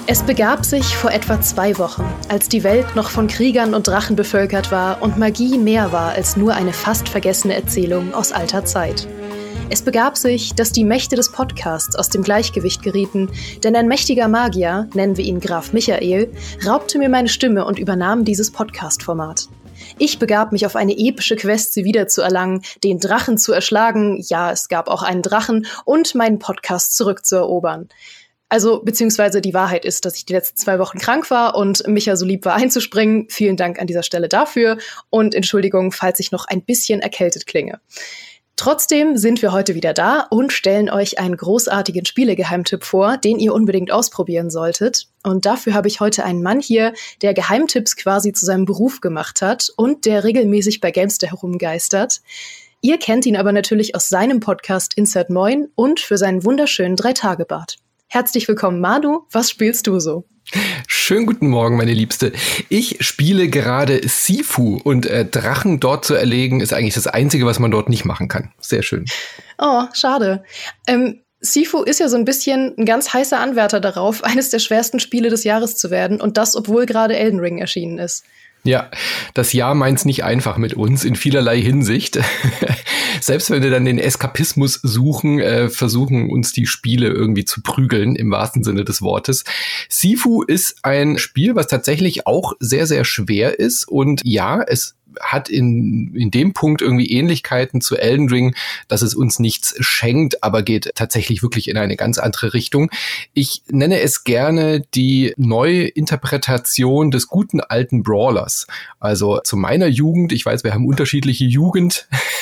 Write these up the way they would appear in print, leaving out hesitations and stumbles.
Es begab sich vor etwa 2 Wochen, als die Welt noch von Kriegern und Drachen bevölkert war und Magie mehr war als nur eine fast vergessene Erzählung aus alter Zeit. Es begab sich, dass die Mächte des Podcasts aus dem Gleichgewicht gerieten, denn ein mächtiger Magier, nennen wir ihn Graf Michael, raubte mir meine Stimme und übernahm dieses Podcast-Format. Ich begab mich auf eine epische Quest, sie wiederzuerlangen, den Drachen zu erschlagen, ja, es gab auch einen Drachen, und meinen Podcast zurückzuerobern. Also, beziehungsweise die Wahrheit ist, dass ich die letzten 2 Wochen krank war und Micha so lieb war einzuspringen. Vielen Dank an dieser Stelle dafür und Entschuldigung, falls ich noch ein bisschen erkältet klinge. Trotzdem sind wir heute wieder da und stellen euch einen großartigen Spielegeheimtipp vor, den ihr unbedingt ausprobieren solltet. Und dafür habe ich heute einen Mann hier, der Geheimtipps quasi zu seinem Beruf gemacht hat und der regelmäßig bei Gamester herumgeistert. Ihr kennt ihn aber natürlich aus seinem Podcast Insert Moin und für seinen wunderschönen 3-Tage-Bart. Herzlich willkommen, Manu. Was spielst du so? Schönen guten Morgen, meine Liebste. Ich spiele gerade Sifu und Drachen dort zu erlegen ist eigentlich das Einzige, was man dort nicht machen kann. Sehr schön. Oh, schade. Sifu ist ja so ein bisschen ein ganz heißer Anwärter darauf, eines der schwersten Spiele des Jahres zu werden und das, obwohl gerade Elden Ring erschienen ist. Ja, das Jahr meint's nicht einfach mit uns in vielerlei Hinsicht. Selbst wenn wir dann den Eskapismus suchen, versuchen uns die Spiele irgendwie zu prügeln, im wahrsten Sinne des Wortes. Sifu ist ein Spiel, was tatsächlich auch sehr, sehr schwer ist und ja, es hat in dem Punkt irgendwie Ähnlichkeiten zu Elden Ring, dass es uns nichts schenkt, aber geht tatsächlich wirklich in eine ganz andere Richtung. Ich nenne es gerne die Neuinterpretation des guten alten Brawlers. Also zu meiner Jugend, ich weiß, wir haben unterschiedliche Jugenden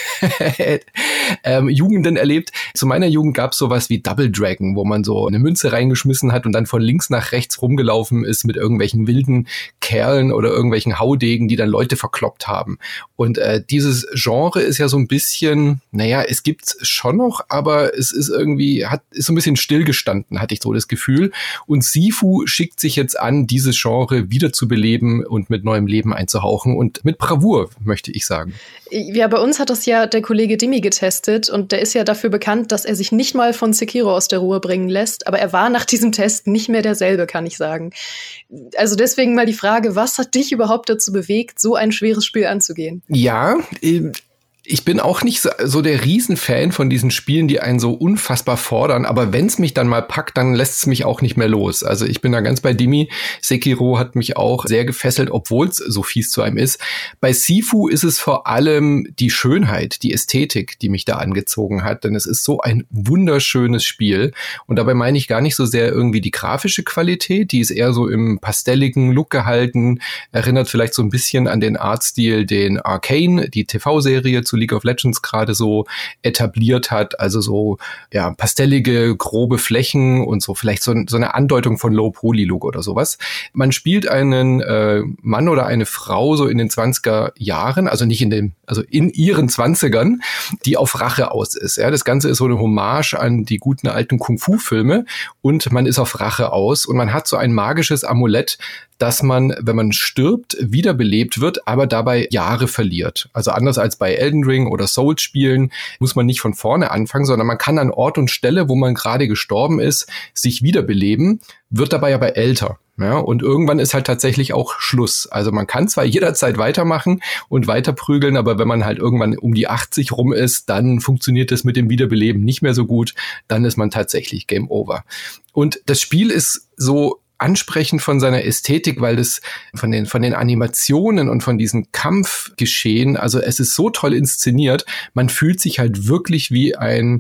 erlebt. Zu meiner Jugend gab es sowas wie Double Dragon, wo man so eine Münze reingeschmissen hat und dann von links nach rechts rumgelaufen ist mit irgendwelchen wilden Kerlen oder irgendwelchen Haudegen, die dann Leute verkloppt haben. Und dieses Genre ist ja so ein bisschen, naja, es gibt's schon noch, aber es ist irgendwie, ist so ein bisschen stillgestanden, hatte ich so das Gefühl. Und Sifu schickt sich jetzt an, dieses Genre wiederzubeleben und mit neuem Leben einzuhauchen und mit Bravour, möchte ich sagen. Ja, bei uns hat das ja der Kollege Dimi getestet und der ist ja dafür bekannt, dass er sich nicht mal von Sekiro aus der Ruhe bringen lässt, aber er war nach diesem Test nicht mehr derselbe, kann ich sagen. Also deswegen mal die Frage, was hat dich überhaupt dazu bewegt, so ein schweres Spiel anzugehen? Ja, ich bin auch nicht so der Riesenfan von diesen Spielen, die einen so unfassbar fordern, aber wenn es mich dann mal packt, dann lässt es mich auch nicht mehr los. Also ich bin da ganz bei Dimi. Sekiro hat mich auch sehr gefesselt, obwohl es so fies zu einem ist. Bei Sifu ist es vor allem die Schönheit, die Ästhetik, die mich da angezogen hat, denn es ist so ein wunderschönes Spiel und dabei meine ich gar nicht so sehr irgendwie die grafische Qualität, die ist eher so im pastelligen Look gehalten, erinnert vielleicht so ein bisschen an den Artstil, den Arcane, die TV-Serie zu League of Legends gerade so etabliert hat, also so ja pastellige, grobe Flächen und so vielleicht so eine Andeutung von Low-Poly-Look oder sowas. Man spielt einen Mann oder eine Frau so in den 20er Jahren, also nicht in ihren 20ern, die auf Rache aus ist. Ja, das Ganze ist so eine Hommage an die guten alten Kung-Fu-Filme und man ist auf Rache aus und man hat so ein magisches Amulett, dass man, wenn man stirbt, wiederbelebt wird, aber dabei Jahre verliert. Also anders als bei Elden Ring oder Souls-Spielen muss man nicht von vorne anfangen, sondern man kann an Ort und Stelle, wo man gerade gestorben ist, sich wiederbeleben, wird dabei aber älter. Ja, und irgendwann ist halt tatsächlich auch Schluss. Also man kann zwar jederzeit weitermachen und weiter prügeln, aber wenn man halt irgendwann um die 80 rum ist, dann funktioniert das mit dem Wiederbeleben nicht mehr so gut. Dann ist man tatsächlich Game Over. Und das Spiel ist so ansprechend von seiner Ästhetik, weil das von den Animationen und von diesen Kampfgeschehen, also es ist so toll inszeniert, man fühlt sich halt wirklich wie ein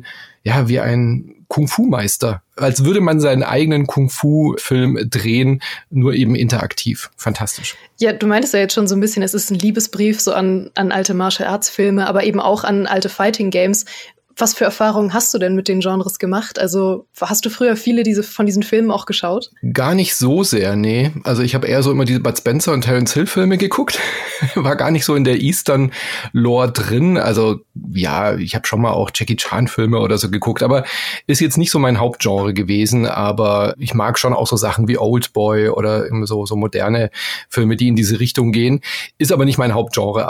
Kung-Fu-Meister, als würde man seinen eigenen Kung-Fu-Film drehen, nur eben interaktiv. Fantastisch. Ja, du meintest ja jetzt schon so ein bisschen, es ist ein Liebesbrief so an alte Martial-Arts-Filme, aber eben auch an alte Fighting-Games. Was für Erfahrungen hast du denn mit den Genres gemacht? Also hast du früher viele von diesen Filmen auch geschaut? Gar nicht so sehr, nee. Also ich habe eher so immer diese Bud Spencer und Terence Hill Filme geguckt. War gar nicht so in der Eastern-Lore drin. Also ja, ich habe schon mal auch Jackie Chan Filme oder so geguckt, aber ist jetzt nicht so mein Hauptgenre gewesen. Aber ich mag schon auch so Sachen wie Oldboy oder so moderne Filme, die in diese Richtung gehen. Ist aber nicht mein Hauptgenre. Aber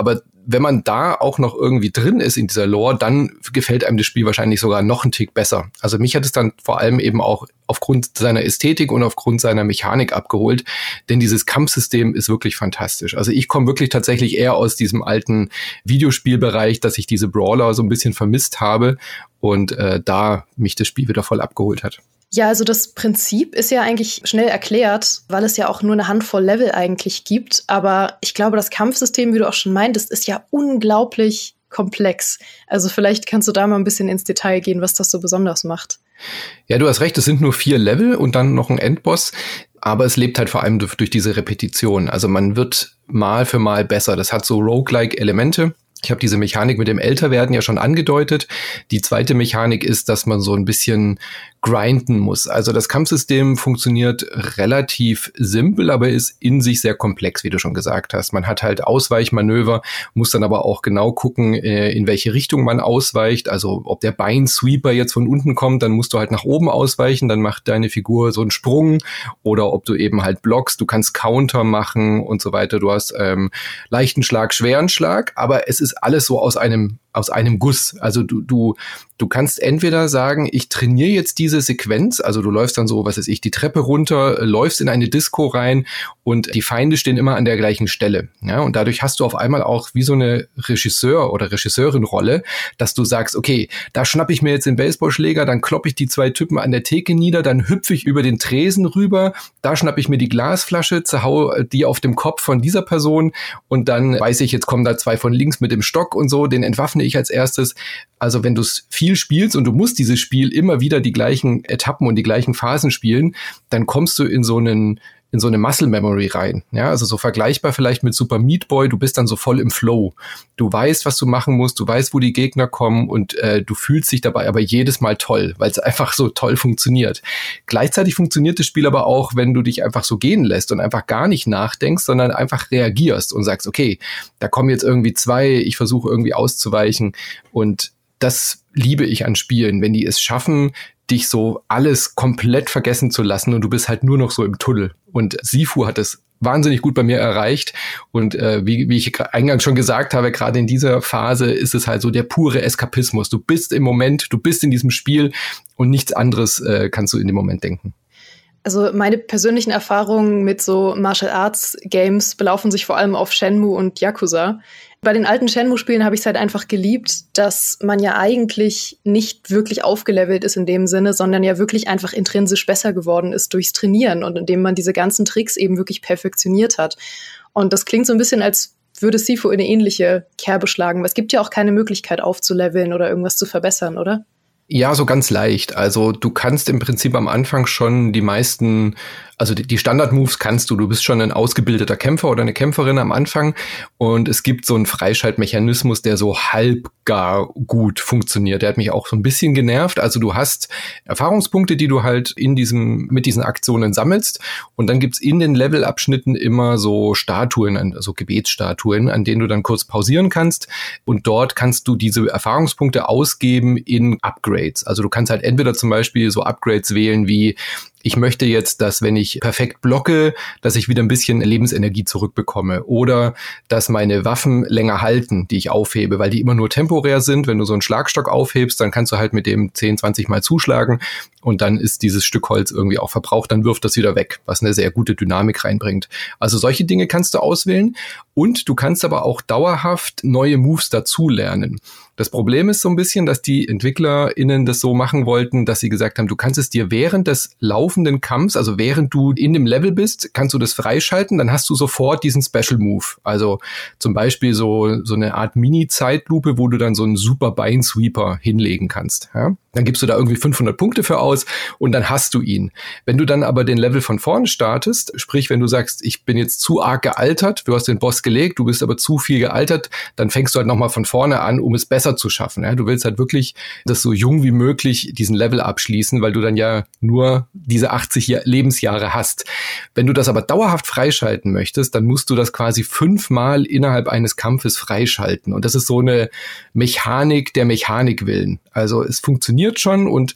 wenn man da auch noch irgendwie drin ist in dieser Lore, dann gefällt einem das Spiel wahrscheinlich sogar noch einen Tick besser. Also mich hat es dann vor allem eben auch aufgrund seiner Ästhetik und aufgrund seiner Mechanik abgeholt, denn dieses Kampfsystem ist wirklich fantastisch. Also ich komme wirklich tatsächlich eher aus diesem alten Videospielbereich, dass ich diese Brawler so ein bisschen vermisst habe und da mich das Spiel wieder voll abgeholt hat. Ja, also das Prinzip ist ja eigentlich schnell erklärt, weil es ja auch nur eine Handvoll Level eigentlich gibt. Aber ich glaube, das Kampfsystem, wie du auch schon meintest, ist ja unglaublich komplex. Also vielleicht kannst du da mal ein bisschen ins Detail gehen, was das so besonders macht. Ja, du hast recht, es sind nur 4 Level und dann noch ein Endboss. Aber es lebt halt vor allem durch diese Repetition. Also man wird Mal für Mal besser. Das hat so Roguelike-Elemente. Ich habe diese Mechanik mit dem Älterwerden ja schon angedeutet. Die zweite Mechanik ist, dass man so ein bisschen grinden muss. Also das Kampfsystem funktioniert relativ simpel, aber ist in sich sehr komplex, wie du schon gesagt hast. Man hat halt Ausweichmanöver, muss dann aber auch genau gucken, in welche Richtung man ausweicht. Also ob der Beinsweeper jetzt von unten kommt, dann musst du halt nach oben ausweichen, dann macht deine Figur so einen Sprung. Oder ob du eben halt blockst, du kannst Counter machen und so weiter. Du hast leichten Schlag, schweren Schlag, aber es ist alles so aus einem Guss. Also du kannst entweder sagen, ich trainiere jetzt diese Sequenz, also du läufst dann so, was weiß ich, die Treppe runter, läufst in eine Disco rein und die Feinde stehen immer an der gleichen Stelle. Ja, und dadurch hast du auf einmal auch wie so eine Regisseur- oder Regisseurin-Rolle, dass du sagst, okay, da schnappe ich mir jetzt den Baseballschläger, dann kloppe ich die 2 Typen an der Theke nieder, dann hüpfe ich über den Tresen rüber, da schnappe ich mir die Glasflasche, zerhau die auf dem Kopf von dieser Person und dann weiß ich, jetzt kommen da 2 von links mit dem Stock und so, den entwaffne ich als erstes. Also wenn du es viel spielst und du musst dieses Spiel immer wieder die gleichen Etappen und die gleichen Phasen spielen, dann kommst du in so eine Muscle Memory rein. Ja, also so vergleichbar vielleicht mit Super Meat Boy, du bist dann so voll im Flow. Du weißt, was du machen musst, du weißt, wo die Gegner kommen und du fühlst dich dabei aber jedes Mal toll, weil es einfach so toll funktioniert. Gleichzeitig funktioniert das Spiel aber auch, wenn du dich einfach so gehen lässt und einfach gar nicht nachdenkst, sondern einfach reagierst und sagst, okay, da kommen jetzt irgendwie 2, ich versuche irgendwie auszuweichen und das liebe ich an Spielen, wenn die es schaffen, dich so alles komplett vergessen zu lassen und du bist halt nur noch so im Tunnel. Und Sifu hat es wahnsinnig gut bei mir erreicht und wie ich eingangs schon gesagt habe, gerade in dieser Phase ist es halt so der pure Eskapismus. Du bist im Moment, du bist in diesem Spiel und nichts anderes kannst du in dem Moment denken. Also meine persönlichen Erfahrungen mit so Martial Arts Games belaufen sich vor allem auf Shenmue und Yakuza. Bei den alten Shenmue-Spielen habe ich es halt einfach geliebt, dass man ja eigentlich nicht wirklich aufgelevelt ist in dem Sinne, sondern ja wirklich einfach intrinsisch besser geworden ist durchs Trainieren und indem man diese ganzen Tricks eben wirklich perfektioniert hat. Und das klingt so ein bisschen, als würde Sifu in eine ähnliche Kerbe schlagen. Aber es gibt ja auch keine Möglichkeit aufzuleveln oder irgendwas zu verbessern, oder? Ja, so ganz leicht. Also du kannst im Prinzip am Anfang schon die meisten, also die Standard-Moves kannst du. Du bist schon ein ausgebildeter Kämpfer oder eine Kämpferin am Anfang und es gibt so einen Freischaltmechanismus, der so halb gar gut funktioniert. Der hat mich auch so ein bisschen genervt. Also du hast Erfahrungspunkte, die du halt mit diesen Aktionen sammelst und dann gibt's in den Levelabschnitten immer so Statuen, also Gebetsstatuen, an denen du dann kurz pausieren kannst und dort kannst du diese Erfahrungspunkte ausgeben in Upgrades. Also du kannst halt entweder zum Beispiel so Upgrades wählen wie ich möchte jetzt, dass wenn ich perfekt blocke, dass ich wieder ein bisschen Lebensenergie zurückbekomme oder dass meine Waffen länger halten, die ich aufhebe, weil die immer nur temporär sind. Wenn du so einen Schlagstock aufhebst, dann kannst du halt mit dem 10, 20 Mal zuschlagen und dann ist dieses Stück Holz irgendwie auch verbraucht, dann wirft das wieder weg, was eine sehr gute Dynamik reinbringt. Also solche Dinge kannst du auswählen und du kannst aber auch dauerhaft neue Moves dazulernen. Das Problem ist so ein bisschen, dass die EntwicklerInnen das so machen wollten, dass sie gesagt haben, du kannst es dir während des laufenden Kampfs, also während du in dem Level bist, kannst du das freischalten, dann hast du sofort diesen Special Move. Also zum Beispiel so eine Art Mini-Zeitlupe, wo du dann so einen super Beinsweeper hinlegen kannst. Ja? Dann gibst du da irgendwie 500 Punkte für aus und dann hast du ihn. Wenn du dann aber den Level von vorne startest, sprich, wenn du sagst, ich bin jetzt zu arg gealtert, du hast den Boss gelegt, du bist aber zu viel gealtert, dann fängst du halt nochmal von vorne an, um es besser zu schaffen. Ja? Du willst halt wirklich das so jung wie möglich diesen Level abschließen, weil du dann ja nur diese 80 Lebensjahre hast. Wenn du das aber dauerhaft freischalten möchtest, dann musst du das quasi 5-mal innerhalb eines Kampfes freischalten. Und das ist so eine Mechanik der Mechanik willen. Also es funktioniert schon und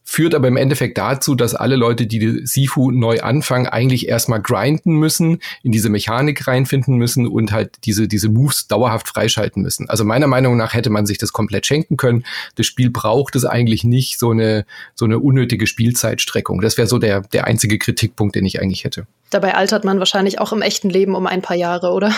führt aber im Endeffekt dazu, dass alle Leute, die Sifu neu anfangen, eigentlich erstmal grinden müssen, in diese Mechanik reinfinden müssen und halt diese Moves dauerhaft freischalten müssen. Also meiner Meinung nach hätte man sich das komplett schenken können. Das Spiel braucht es eigentlich nicht, so eine unnötige Spielzeitstreckung. Das wäre so der einzige Kritikpunkt, den ich eigentlich hätte. Dabei altert man wahrscheinlich auch im echten Leben um ein paar Jahre, oder?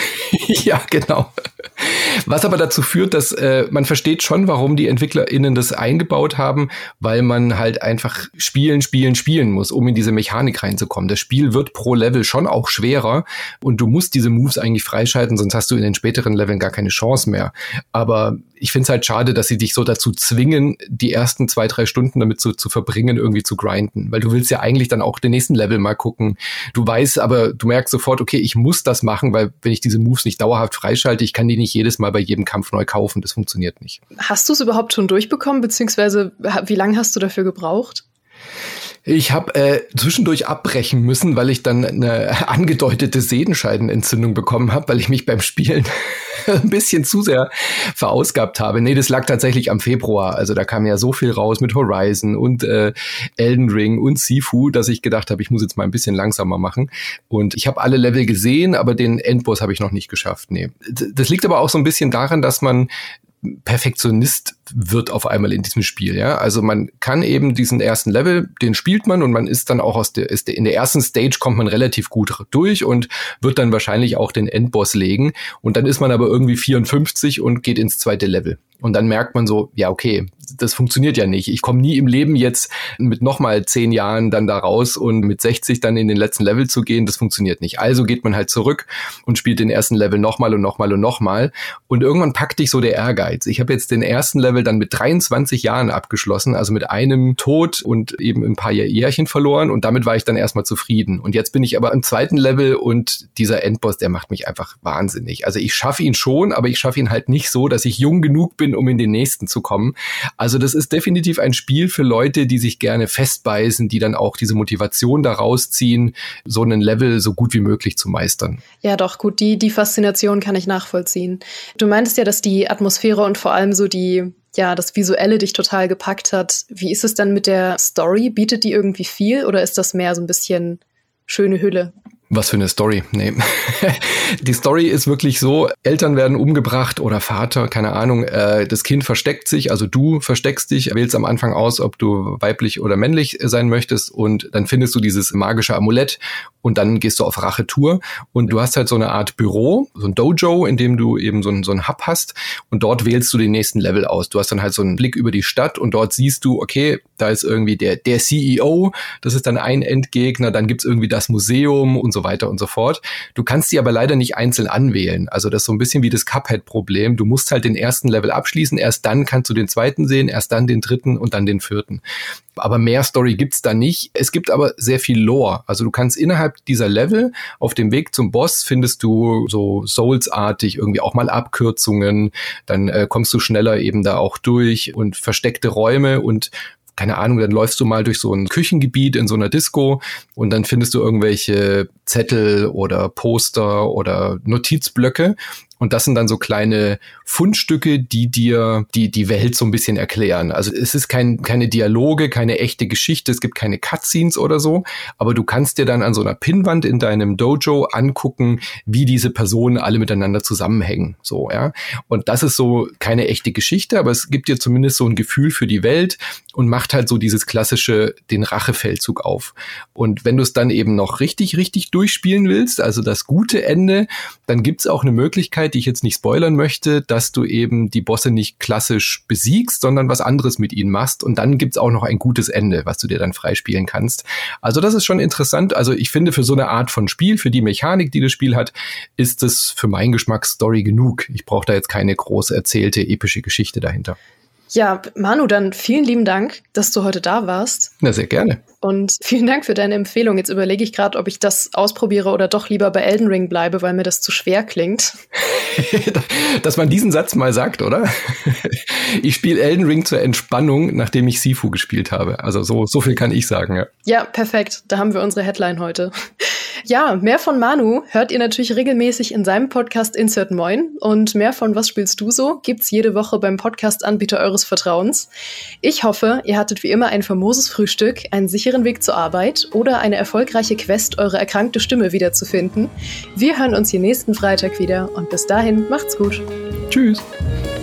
Ja, genau. Was aber dazu führt, dass man versteht schon, warum die EntwicklerInnen das eingebaut haben, weil man halt einfach spielen muss, um in diese Mechanik reinzukommen. Das Spiel wird pro Level schon auch schwerer und du musst diese Moves eigentlich freischalten, sonst hast du in den späteren Leveln gar keine Chance mehr. Aber ich finde es halt schade, dass sie dich so dazu zwingen, die ersten 2-3 Stunden damit zu verbringen, irgendwie zu grinden. Weil du willst ja eigentlich dann auch den nächsten Level mal gucken. Du weißt, aber du merkst sofort, okay, ich muss das machen, weil wenn ich diese Moves nicht dauerhaft freischalte, ich kann die nicht jedes Mal bei jedem Kampf neu kaufen. Das funktioniert nicht. Hast du es überhaupt schon durchbekommen, beziehungsweise wie lange hast du dafür gebraucht? Ich habe zwischendurch abbrechen müssen, weil ich dann eine angedeutete Sehenscheidenentzündung bekommen habe, weil ich mich beim Spielen ein bisschen zu sehr verausgabt habe. Nee, das lag tatsächlich am Februar. Also da kam ja so viel raus mit Horizon und Elden Ring und Sifu, dass ich gedacht habe, ich muss jetzt mal ein bisschen langsamer machen. Und ich habe alle Level gesehen, aber den Endboss habe ich noch nicht geschafft. Nee. Das liegt aber auch so ein bisschen daran, dass man Perfektionist wird auf einmal in diesem Spiel, ja. Also man kann eben diesen ersten Level, den spielt man und man ist dann auch in der ersten Stage kommt man relativ gut durch und wird dann wahrscheinlich auch den Endboss legen und dann ist man aber irgendwie 54 und geht ins zweite Level. Und dann merkt man so, ja okay, das funktioniert ja nicht. Ich komme nie im Leben jetzt mit nochmal 10 Jahren dann da raus und mit 60 dann in den letzten Level zu gehen, das funktioniert nicht. Also geht man halt zurück und spielt den ersten Level nochmal und nochmal und nochmal. Und irgendwann packt dich so der Ehrgeiz. Ich habe jetzt den ersten Level dann mit 23 Jahren abgeschlossen, also mit einem Tod und eben ein paar Jährchen verloren und damit war ich dann erstmal zufrieden. Und jetzt bin ich aber im zweiten Level und dieser Endboss, der macht mich einfach wahnsinnig. Also ich schaffe ihn schon, aber ich schaffe ihn halt nicht so, dass ich jung genug bin, um in den nächsten zu kommen. Also das ist definitiv ein Spiel für Leute, die sich gerne festbeißen, die dann auch diese Motivation daraus ziehen, so einen Level so gut wie möglich zu meistern. Ja doch, gut, die Faszination kann ich nachvollziehen. Du meintest ja, dass die Atmosphäre und vor allem so das Visuelle dich total gepackt hat. Wie ist es dann mit der Story? Bietet die irgendwie viel oder ist das mehr so ein bisschen schöne Hülle? Was für eine Story? Nee. Die Story ist wirklich so, Eltern werden umgebracht oder Vater, keine Ahnung, das Kind versteckt sich, also du versteckst dich, wählst am Anfang aus, ob du weiblich oder männlich sein möchtest und dann findest du dieses magische Amulett und dann gehst du auf Rachetour und du hast halt so eine Art Büro, so ein Dojo, in dem du eben so ein Hub hast und dort wählst du den nächsten Level aus. Du hast dann halt so einen Blick über die Stadt und dort siehst du, okay, da ist irgendwie der CEO, das ist dann ein Endgegner, dann gibt's irgendwie das Museum und so weiter und so fort. Du kannst die aber leider nicht einzeln anwählen. Also das ist so ein bisschen wie das Cuphead-Problem. Du musst halt den ersten Level abschließen, erst dann kannst du den zweiten sehen, erst dann den dritten und dann den vierten. Aber mehr Story gibt's da nicht. Es gibt aber sehr viel Lore. Also du kannst innerhalb dieser Level auf dem Weg zum Boss findest du so Souls-artig irgendwie auch mal Abkürzungen. Dann kommst du schneller eben da auch durch und versteckte Räume und keine Ahnung, dann läufst du mal durch so ein Küchengebiet in so einer Disco und dann findest du irgendwelche Zettel oder Poster oder Notizblöcke. Und das sind dann so kleine Fundstücke, die dir die Welt so ein bisschen erklären. Also es ist keine Dialoge, keine echte Geschichte, es gibt keine Cutscenes oder so, aber du kannst dir dann an so einer Pinnwand in deinem Dojo angucken, wie diese Personen alle miteinander zusammenhängen. So, ja. Und das ist so keine echte Geschichte, aber es gibt dir zumindest so ein Gefühl für die Welt und macht halt so dieses klassische, den Rachefeldzug auf. Und wenn du es dann eben noch richtig durchspielen willst, also das gute Ende, dann gibt's auch eine Möglichkeit, die ich jetzt nicht spoilern möchte, dass du eben die Bosse nicht klassisch besiegst, sondern was anderes mit ihnen machst und dann gibt's auch noch ein gutes Ende, was du dir dann freispielen kannst. Also das ist schon interessant. Also ich finde, für so eine Art von Spiel, für die Mechanik, die das Spiel hat, ist es für meinen Geschmack Story genug. Ich brauche da jetzt keine groß erzählte, epische Geschichte dahinter. Ja, Manu, dann vielen lieben Dank, dass du heute da warst. Na, sehr gerne. Und vielen Dank für deine Empfehlung. Jetzt überlege ich gerade, ob ich das ausprobiere oder doch lieber bei Elden Ring bleibe, weil mir das zu schwer klingt. Dass man diesen Satz mal sagt, oder? Ich spiele Elden Ring zur Entspannung, nachdem ich Sifu gespielt habe. Also so viel kann ich sagen. Ja, ja, perfekt. Da haben wir unsere Headline heute. Ja, mehr von Manu hört ihr natürlich regelmäßig in seinem Podcast Insert Moin. Und mehr von Was spielst du so gibt's jede Woche beim Podcast-Anbieter eures Vertrauens. Ich hoffe, ihr hattet wie immer ein famoses Frühstück, einen sicheren Weg zur Arbeit oder eine erfolgreiche Quest, eure erkrankte Stimme wiederzufinden. Wir hören uns hier nächsten Freitag wieder und bis dahin macht's gut. Tschüss.